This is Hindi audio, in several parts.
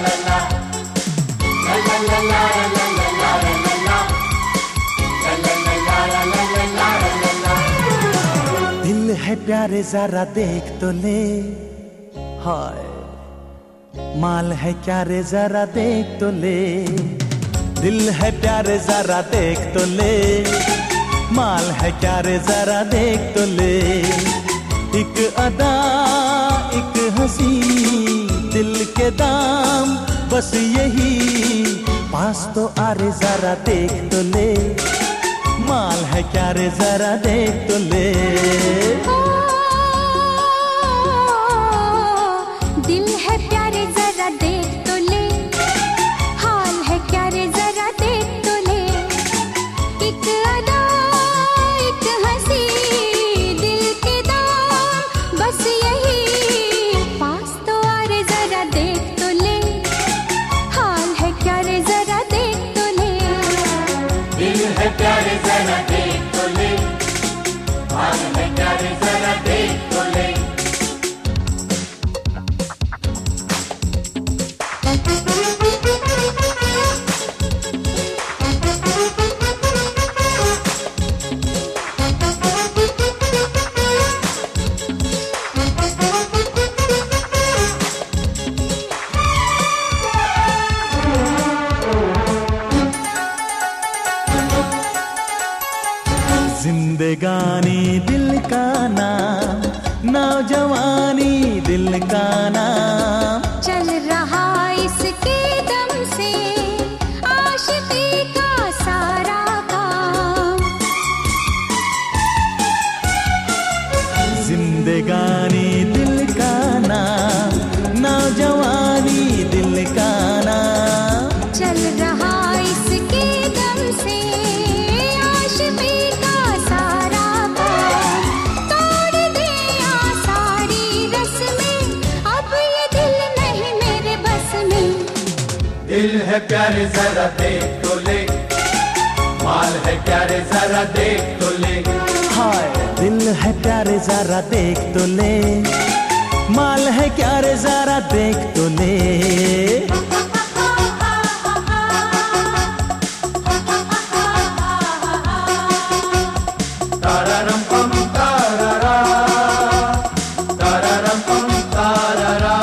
दिल है प्यारे जरा देख तो ले, हाय माल है क्या रे जरा देख तो ले। दिल है प्यारे जरा देख तो ले, माल है क्या रे जरा देख तो ले। एक अदा एक हंसी दिल के दाम बस यही, पास तो आ रे जरा देख तो ले, माल है क्या रे जरा देख तो ले। दिल है प्यारे जरा देख तो ले, हाल है क्या रे जरा देख तो ले। एक अदा एक हंसी दिल के दाम बस यही, पास तो आ रे जरा देख तो ले, हाल है क्या रे जरा देख तो ले। दिल है प्यारे जरा देख तो ले, हाल है क्या रे जरा देख तो ले। जिंदगानी दिल का नाम, नौजवानी दिल का नाम, चल रहा इसके दम से आशिकी का सारा काम। जिंदगानी दिल का नाम, नौजवानी दिल का नाम, चल रहा इसके दम से आशिकी का सारा काम। तोड़ दे सारी रस्में, अब ये दिल नहीं मेरे बस में। दिल है प्यारे जरा देख तो ले, माल है प्यारे जरा देख तो ले। हाय दिल है प्यारे जरा देख तो ले, माल है क्या रे जरा देख तो ले। तारारम पम तारारा, तारारम पम तारारा।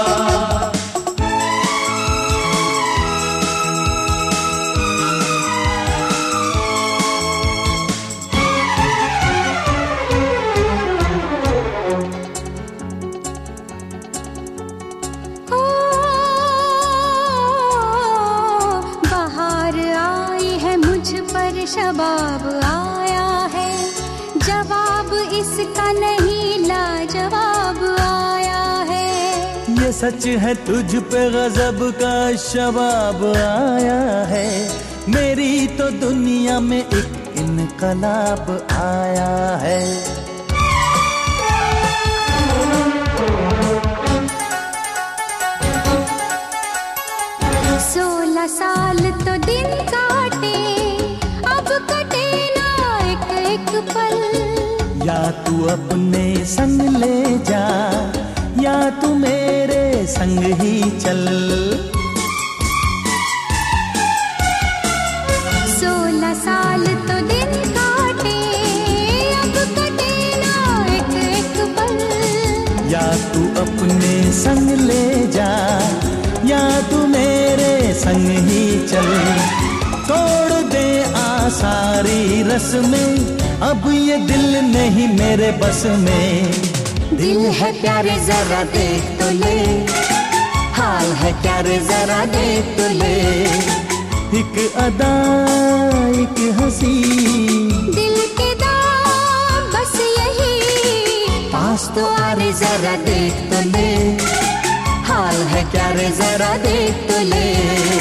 ओ, बहार आई है मुझ पर, शबाब आया है, जवाब इसका नहीं लाजवाब आया है। ये सच है तुझ पे गजब का शबाब आया है, मेरी तो दुनिया में एक इनकलाब आया है। 16 साल तो दिन काटे, अब कटे ना एक एक पल। या तू अपने संग ले जा, या तू मेरे संग ही चल। 16 साल तो दिन काटे, अब कटे ना एक एक पल। या तू अपने संग ले जा, या तू मेरे संग ही चल। तोड़ दे सारी रस्में, अब ये दिल नहीं मेरे बस में। दिल है प्यारे जरा देख तो ले, हाल है क्या रे जरा देख तो ले। एक अदा एक हंसी दिल के दाम बस यही, पास तो आ रे जरा देख तो ले, हाल है क्या रे जरा देख तो ले।